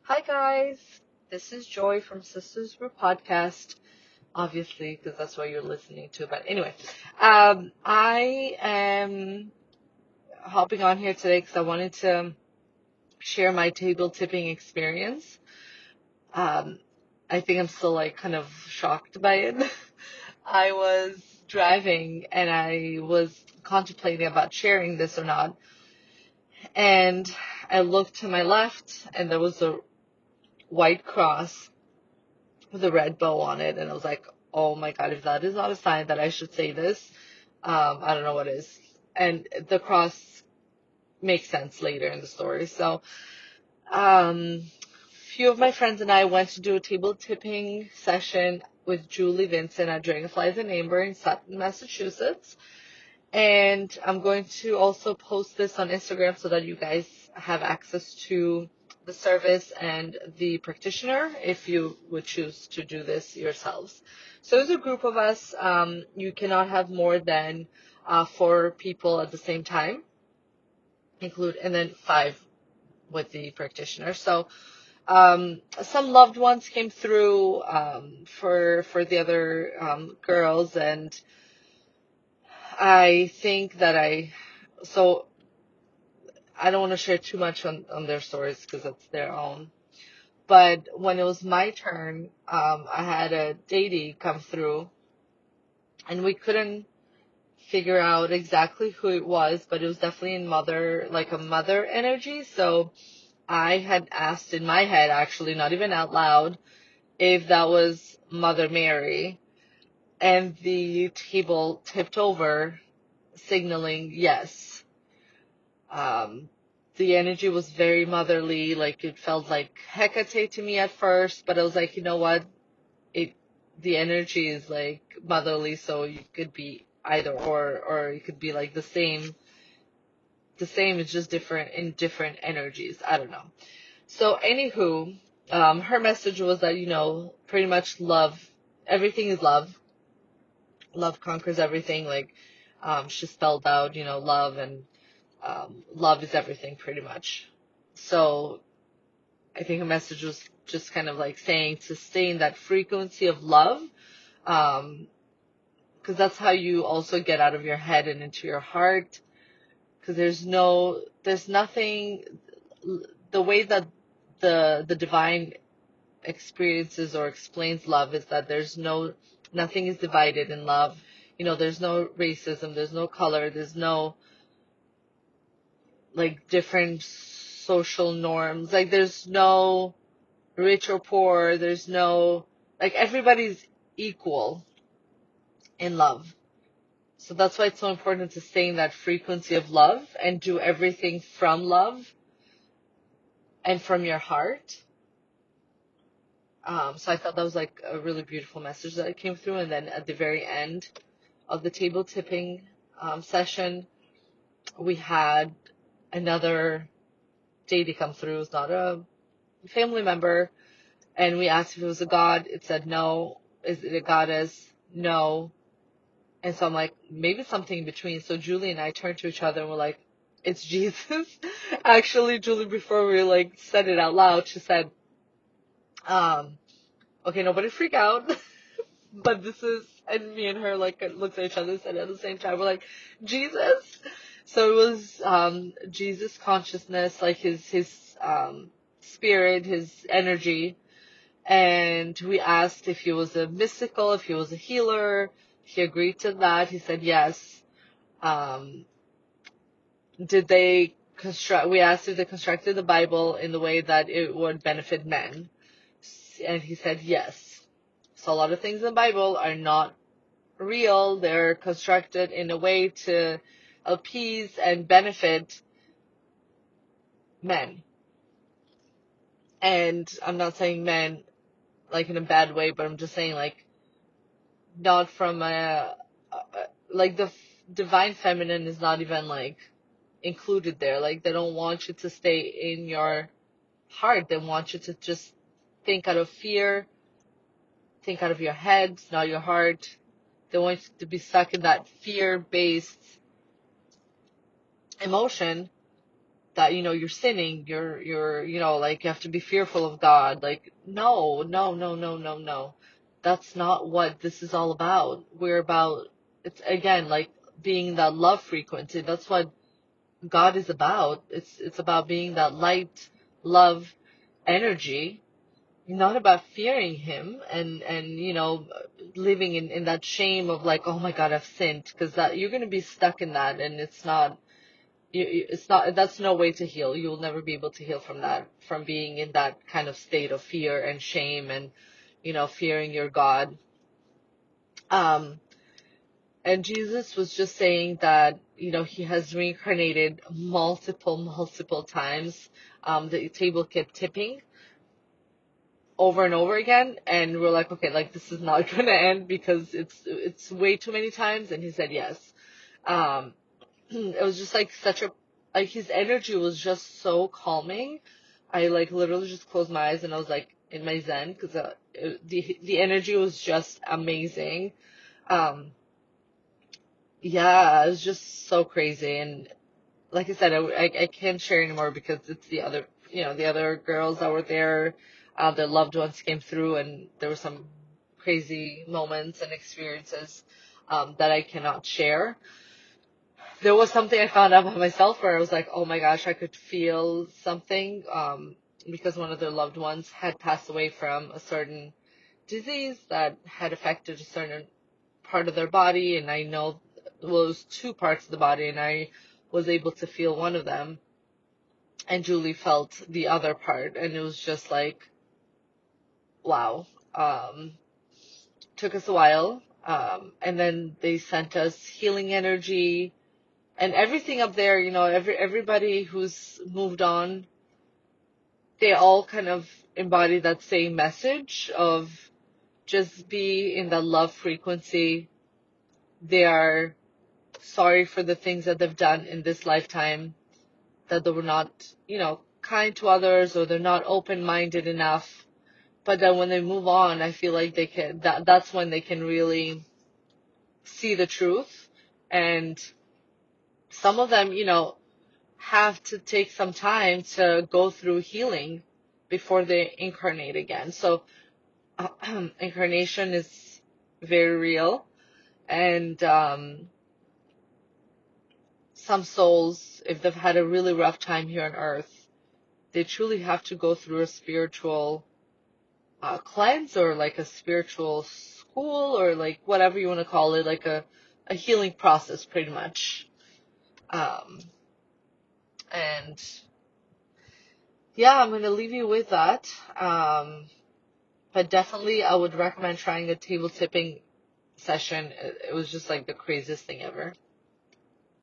Hi guys, this is Joy from Sisters Brew Podcast, obviously, because that's what you're listening to. But anyway, I am hopping on here today because I wanted to share my table tipping experience. Um, I think I'm still like kind of shocked by it. I was driving and I was contemplating about sharing this or not, and I looked to my left and there was a white cross with a red bow on it, and I was like, oh my god, if that is not a sign that I should say this, I don't know what is. And the cross makes sense later in the story. So, few of my friends and I went to do a table tipping session with Julie Vincent at Dragonflies and Amber in Sutton, Massachusetts. And I'm going to also post this on Instagram so that you guys have access to the service and the practitioner if you would choose to do this yourselves. So as a group of us, you cannot have more than 4 people at the same time, and then 5 with the practitioner. So some loved ones came through for the other girls, and I think that so I don't want to share too much on their stories because it's their own. But when it was my turn, I had a deity come through, and we couldn't figure out exactly who it was, but it was definitely in mother, like a mother energy. So I had asked in my head, actually, not even out loud, if that was Mother Mary, and the table tipped over, signaling yes. Um, the energy was very motherly, like it felt like Hecate to me at first, but I was like, you know what? It the energy is like motherly, so you could be either or it could be like the same. The same is just different in different energies. I don't know. So anywho, her message was that, pretty much love, everything is love. Love conquers everything. Like, she spelled out, love, and love is everything pretty much. So I think her message was just kind of like saying to stay in that frequency of love, because that's how you also get out of your head and into your heart. Because there's nothing, the way that the divine experiences or explains love is that nothing is divided in love. There's no racism, there's no color, there's no like different social norms. Like there's no rich or poor. There's no, like, everybody's equal in love. So that's why it's so important to stay in that frequency of love and do everything from love and from your heart. So I thought that was like a really beautiful message that came through. And then at the very end of the table tipping session, we had another deity come through. It was not a family member. And we asked if it was a god. It said no. Is it a goddess? No. And so I'm like, maybe something in between. So Julie and I turned to each other and we're like, it's Jesus. Actually, Julie, before we like said it out loud, she said, okay, nobody freak out. But this is, and me and her like looked at each other and said at the same time, we're like, Jesus. So it was Jesus consciousness, like his spirit, his energy. And we asked if he was a mystical, if he was a healer. He agreed to that. He said yes. Um, did they we asked if they constructed the Bible in the way that it would benefit men. And he said yes. So a lot of things in the Bible are not real. They're constructed in a way to appease and benefit men. And I'm not saying men like in a bad way, but I'm just saying like not from like the divine feminine is not even like included there. Like they don't want you to stay in your heart. They want you to just think out of fear, think out of your head, not your heart. They want you to be stuck in that fear-based emotion that, you're sinning, you're, like you have to be fearful of God. Like, no, no, no, no, no, no. That's not what this is all about. We're about, it's again, like being that love frequency. That's what God is about. It's about being that light, love, energy, not about fearing him and living in that shame of like, oh my God, I've sinned, because that you're going to be stuck in that, and it's not it's not, that's no way to heal. You'll never be able to heal from that, from being in that kind of state of fear and shame and fearing your God. um and Jesus was just saying that he has reincarnated multiple times. The table kept tipping over and over again, and we're like, okay, like this is not going to end because it's way too many times. And he said yes. um it was just like such a, like his energy was just so calming. I like literally just closed my eyes and I was like in my zen, because the energy was just amazing. um yeah, it was just so crazy. And like I said, I can't share anymore because it's the other girls that were there, their loved ones came through, and there were some crazy moments and experiences that I cannot share. There was something I found out about myself where I was like, oh my gosh, I could feel something, because one of their loved ones had passed away from a certain disease that had affected a certain part of their body. And I know, well, it was two parts of the body, and I was able to feel one of them, and Julie felt the other part. And it was just like, wow. Took us a while. And then they sent us healing energy and everything up there. Everybody who's moved on, they all kind of embody that same message of just be in the love frequency. They are sorry for the things that they've done in this lifetime, that they were not, kind to others, or they're not open-minded enough. But then when they move on, I feel like that's when they can really see the truth. And some of them, have to take some time to go through healing before they incarnate again. So incarnation is very real. And some souls, if they've had a really rough time here on earth, they truly have to go through a spiritual cleanse, or like a spiritual school, or like whatever you want to call it, like a healing process pretty much. Um, and yeah, I'm going to leave you with that. But definitely I would recommend trying a table tipping session. It was just like the craziest thing ever.